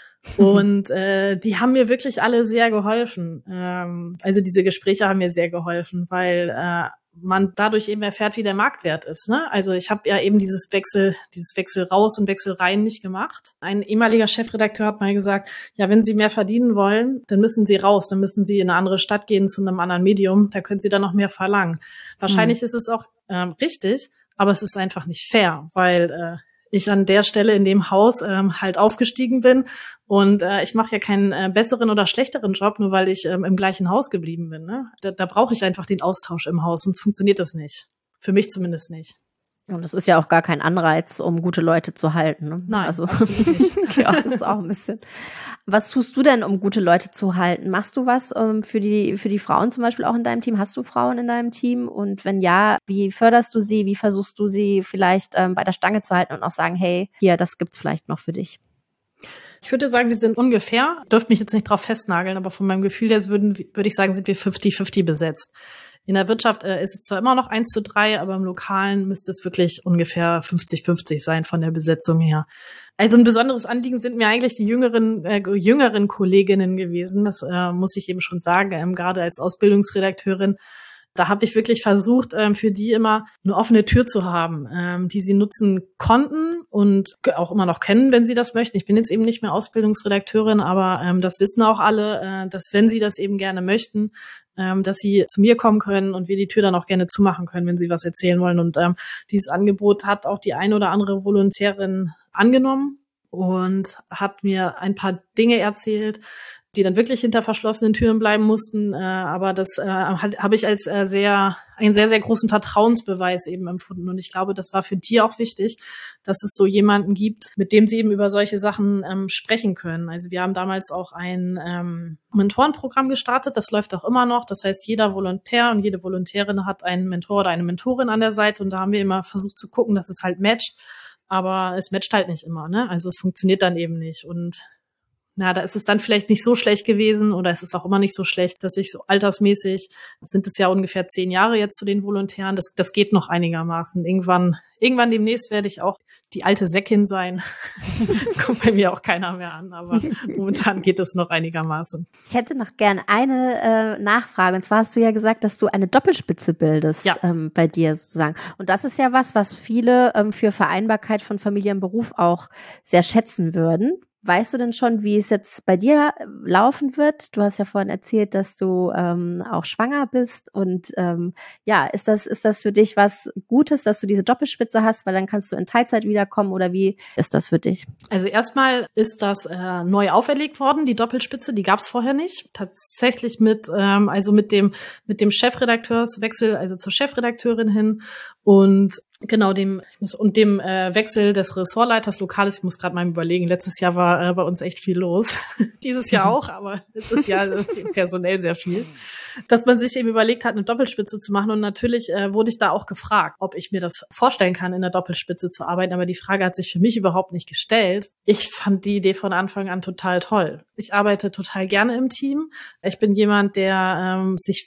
Und die haben mir wirklich alle sehr geholfen. Also diese Gespräche haben mir sehr geholfen, weil man dadurch eben erfährt, wie der Marktwert ist, ne? Also ich habe ja eben dieses Wechsel raus und Wechsel rein nicht gemacht. Ein ehemaliger Chefredakteur hat mal gesagt, ja, wenn Sie mehr verdienen wollen, dann müssen Sie raus, dann müssen Sie in eine andere Stadt gehen zu einem anderen Medium, da können Sie dann noch mehr verlangen. Wahrscheinlich ist es auch richtig, aber es ist einfach nicht fair, weil ich an der Stelle in dem Haus halt aufgestiegen bin und ich mache ja keinen besseren oder schlechteren Job, nur weil ich im gleichen Haus geblieben bin. Ne? Da brauche ich einfach den Austausch im Haus, sonst funktioniert das nicht. Für mich zumindest nicht. Und es ist ja auch gar kein Anreiz, um gute Leute zu halten. Ne? Nein, also, absolut nicht. Ja, das ist auch ein bisschen. Was tust du denn, um gute Leute zu halten? Machst du was für die Frauen zum Beispiel auch in deinem Team? Hast du Frauen in deinem Team? Und wenn ja, wie förderst du sie? Wie versuchst du sie vielleicht bei der Stange zu halten und auch sagen, hey, hier, das gibt's vielleicht noch für dich? Ich würde sagen, wir sind ungefähr, dürfte mich jetzt nicht drauf festnageln, aber von meinem Gefühl her würde ich sagen, sind wir 50-50 besetzt. In der Wirtschaft ist es zwar immer noch 1:3, aber im Lokalen müsste es wirklich ungefähr 50-50 sein von der Besetzung her. Also ein besonderes Anliegen sind mir eigentlich die jüngeren Kolleginnen gewesen. Das muss ich eben schon sagen, gerade als Ausbildungsredakteurin. Da habe ich wirklich versucht, für die immer eine offene Tür zu haben, die sie nutzen konnten und auch immer noch kennen, wenn sie das möchten. Ich bin jetzt eben nicht mehr Ausbildungsredakteurin, aber das wissen auch alle, dass wenn sie das eben gerne möchten, dass sie zu mir kommen können und wir die Tür dann auch gerne zumachen können, wenn sie was erzählen wollen. Und dieses Angebot hat auch die ein oder andere Volontärin angenommen und hat mir ein paar Dinge erzählt, die dann wirklich hinter verschlossenen Türen bleiben mussten. Aber das habe ich als einen sehr, sehr großen Vertrauensbeweis eben empfunden. Und ich glaube, das war für die auch wichtig, dass es so jemanden gibt, mit dem sie eben über solche Sachen sprechen können. Also wir haben damals auch ein Mentorenprogramm gestartet. Das läuft auch immer noch. Das heißt, jeder Volontär und jede Volontärin hat einen Mentor oder eine Mentorin an der Seite. Und da haben wir immer versucht zu gucken, dass es halt matcht. Aber es matcht halt nicht immer, ne? Also es funktioniert dann eben nicht. Und da ist es dann vielleicht nicht so schlecht gewesen oder es ist auch immer nicht so schlecht, dass ich so altersmäßig, sind es ja ungefähr 10 Jahre jetzt zu den Volontären, das geht noch einigermaßen. Irgendwann demnächst werde ich auch die alte Säckin sein. Kommt bei mir auch keiner mehr an, aber momentan geht es noch einigermaßen. Ich hätte noch gern eine Nachfrage. Und zwar hast du ja gesagt, dass du eine Doppelspitze bildest, ja. Bei dir sozusagen. Und das ist ja was viele für Vereinbarkeit von Familie und Beruf auch sehr schätzen würden. Weißt du denn schon, wie es jetzt bei dir laufen wird? Du hast ja vorhin erzählt, dass du auch schwanger bist und ist das für dich was Gutes, dass du diese Doppelspitze hast, weil dann kannst du in Teilzeit wiederkommen oder wie ist das für dich? Also erstmal ist das neu auferlegt worden, die Doppelspitze, die gab es vorher nicht. Tatsächlich mit dem Chefredakteurswechsel, also zur Chefredakteurin hin und genau dem Wechsel des Ressortleiters Lokales. Ich muss gerade mal überlegen, letztes Jahr war bei uns echt viel los. Dieses Jahr auch, aber letztes Jahr personell sehr viel. Dass man sich eben überlegt hat, eine Doppelspitze zu machen. Und natürlich wurde ich da auch gefragt, ob ich mir das vorstellen kann, in der Doppelspitze zu arbeiten. Aber die Frage hat sich für mich überhaupt nicht gestellt. Ich fand die Idee von Anfang an total toll. Ich arbeite total gerne im Team. Ich bin jemand, der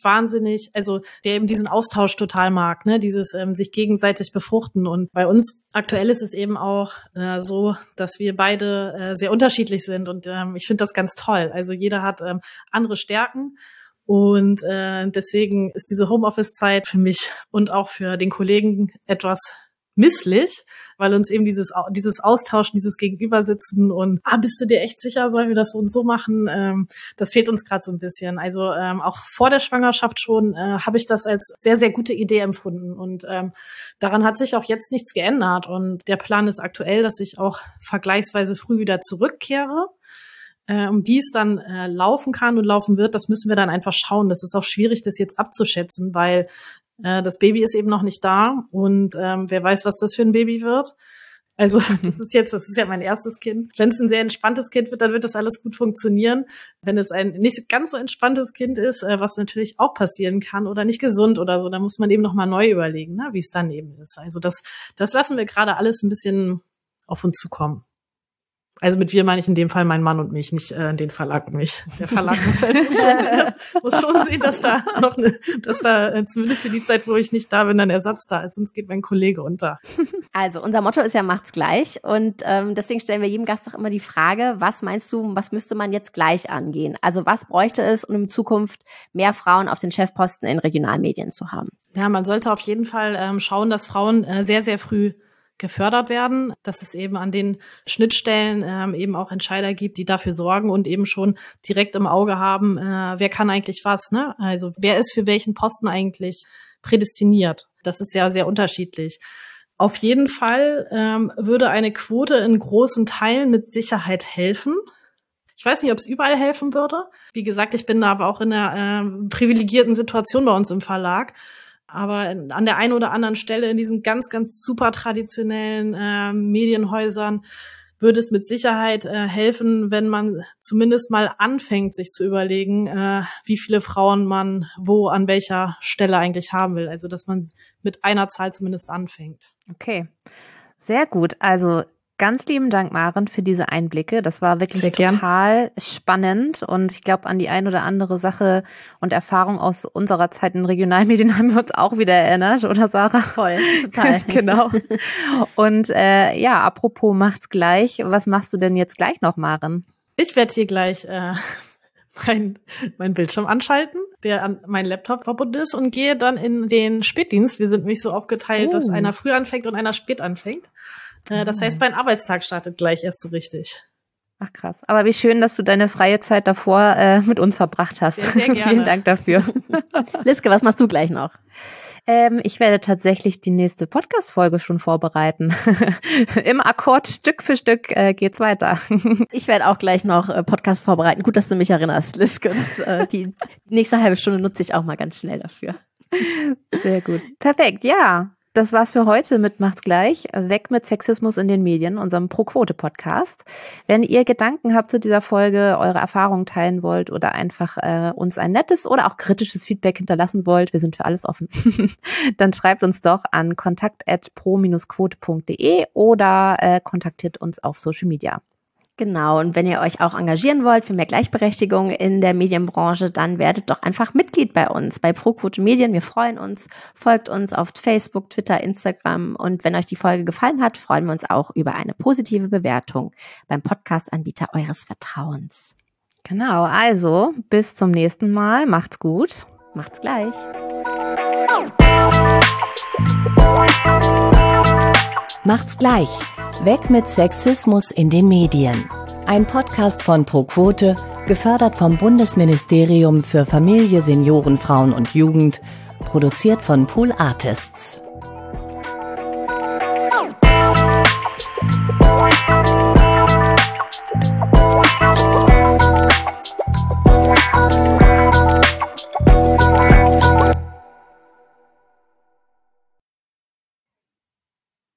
der eben diesen Austausch total mag, ne? Dieses sich gegenseitig befruchten. Und bei uns aktuell ist es eben auch so, dass wir beide sehr unterschiedlich sind. Und ich finde das ganz toll. Also jeder hat andere Stärken. Und deswegen ist diese Homeoffice-Zeit für mich und auch für den Kollegen etwas misslich, weil uns eben dieses Austauschen, dieses Gegenübersitzen und bist du dir echt sicher, sollen wir das so und so machen? Das fehlt uns gerade so ein bisschen. Also auch vor der Schwangerschaft schon habe ich das als sehr, sehr gute Idee empfunden. Und daran hat sich auch jetzt nichts geändert. Und der Plan ist aktuell, dass ich auch vergleichsweise früh wieder zurückkehre. Wie es dann laufen kann und laufen wird, das müssen wir dann einfach schauen. Das ist auch schwierig, das jetzt abzuschätzen, weil das Baby ist eben noch nicht da und wer weiß, was das für ein Baby wird. Also das ist ja mein erstes Kind. Wenn es ein sehr entspanntes Kind wird, dann wird das alles gut funktionieren. Wenn es ein nicht ganz so entspanntes Kind ist, was natürlich auch passieren kann oder nicht gesund oder so, dann muss man eben nochmal neu überlegen, ne, wie es dann eben ist. Also das lassen wir gerade alles ein bisschen auf uns zukommen. Also mit wir meine ich in dem Fall meinen Mann und mich, nicht den Verlag und mich. Der Verlag muss schon sehen, dass da zumindest für die Zeit, wo ich nicht da bin, ein Ersatz da ist, sonst geht mein Kollege unter. Also unser Motto ist ja macht's gleich und deswegen stellen wir jedem Gast doch immer die Frage, was meinst du, was müsste man jetzt gleich angehen? Also was bräuchte es, um in Zukunft mehr Frauen auf den Chefposten in Regionalmedien zu haben? Ja, man sollte auf jeden Fall schauen, dass Frauen sehr, sehr früh gefördert werden, dass es eben an den Schnittstellen eben auch Entscheider gibt, die dafür sorgen und eben schon direkt im Auge haben, wer kann eigentlich was, ne? Also wer ist für welchen Posten eigentlich prädestiniert? Das ist ja sehr unterschiedlich. Auf jeden Fall würde eine Quote in großen Teilen mit Sicherheit helfen. Ich weiß nicht, ob es überall helfen würde. Wie gesagt, ich bin da aber auch in einer privilegierten Situation bei uns im Verlag. Aber an der einen oder anderen Stelle in diesen ganz, ganz super traditionellen Medienhäusern würde es mit Sicherheit helfen, wenn man zumindest mal anfängt, sich zu überlegen, wie viele Frauen man wo an welcher Stelle eigentlich haben will. Also, dass man mit einer Zahl zumindest anfängt. Okay, sehr gut. Also ganz lieben Dank, Maren, für diese Einblicke. Das war wirklich total spannend und ich glaube, an die ein oder andere Sache und Erfahrung aus unserer Zeit in Regionalmedien haben wir uns auch wieder erinnert, oder Sarah? Voll, total. Genau. Und apropos macht's gleich. Was machst du denn jetzt gleich noch, Maren? Ich werde hier gleich mein Bildschirm anschalten, der an meinen Laptop verbunden ist, und gehe dann in den Spätdienst. Wir sind nämlich so aufgeteilt, dass einer früh anfängt und einer spät anfängt. Das heißt, mein Arbeitstag startet gleich erst so richtig. Ach krass. Aber wie schön, dass du deine freie Zeit davor mit uns verbracht hast. Sehr, sehr gerne. Vielen Dank dafür. Liske, was machst du gleich noch? Ich werde tatsächlich die nächste Podcast-Folge schon vorbereiten. Im Akkord Stück für Stück geht's weiter. Ich werde auch gleich noch Podcast vorbereiten. Gut, dass du mich erinnerst, Liske. Die nächste halbe Stunde nutze ich auch mal ganz schnell dafür. Sehr gut. Perfekt, ja. Das war's für heute mit Macht's gleich. Weg mit Sexismus in den Medien, unserem Pro-Quote-Podcast. Wenn ihr Gedanken habt zu dieser Folge, eure Erfahrungen teilen wollt oder einfach uns ein nettes oder auch kritisches Feedback hinterlassen wollt, wir sind für alles offen, dann schreibt uns doch an kontakt@pro-quote.de oder kontaktiert uns auf Social Media. Genau, und wenn ihr euch auch engagieren wollt für mehr Gleichberechtigung in der Medienbranche, dann werdet doch einfach Mitglied bei uns, bei ProQuote Medien. Wir freuen uns, folgt uns auf Facebook, Twitter, Instagram, und wenn euch die Folge gefallen hat, freuen wir uns auch über eine positive Bewertung beim Podcast-Anbieter eures Vertrauens. Genau, also bis zum nächsten Mal. Macht's gut. Macht's gleich. Macht's gleich. Weg mit Sexismus in den Medien. Ein Podcast von ProQuote, gefördert vom Bundesministerium für Familie, Senioren, Frauen und Jugend, produziert von Pool Artists.